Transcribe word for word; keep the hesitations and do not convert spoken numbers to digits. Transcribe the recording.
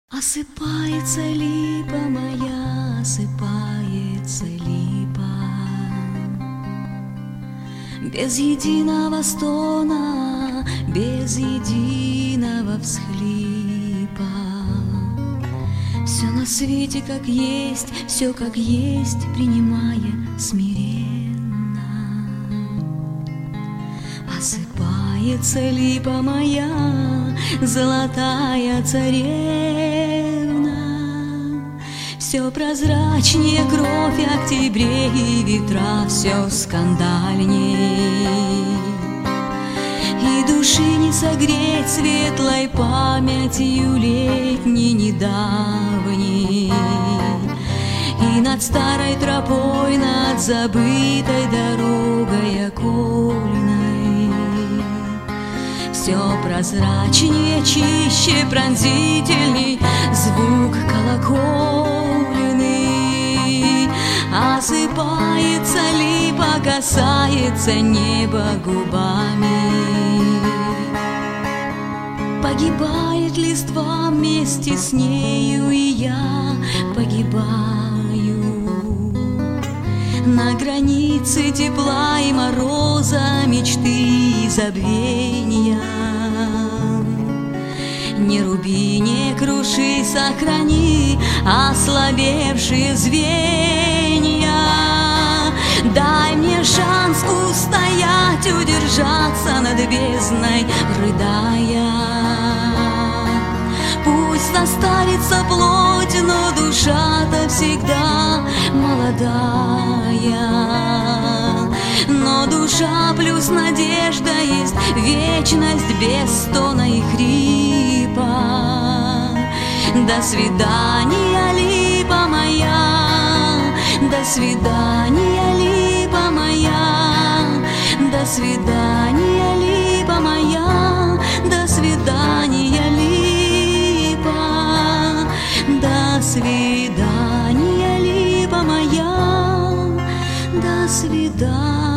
Осыпается липа моя, осыпается липа, без единого стона, без единого всхлипа. Все на свете как есть, все как есть, принимая смиренно. Осыпается липа моя, золотая царевна. Все прозрачнее кровь октябрей и ветра, все скандальней. И души не согреть светлой памятью летней недавней. И над старой тропой, над забытой дорогой окольной все прозрачнее, чище, пронзительней звук колокольный. Осыпается липа, касается неба губами. Погибает листва вместе с нею, и я погибаю на границе тепла и мороза, мечты и забвения. Не руби, не круши, сохрани ослабевшие звенья. Дай мне шанс устоять, удержаться над бездной, рыдая. Пусть состарится плоть, но душа-то всегда молодая. Но душа плюс надежда есть вечность без стона и хрипа. До свидания, липа моя, до свидания, липа моя, до свидания, липа моя, до свидания, липа, до свидания, липа моя, до свидания.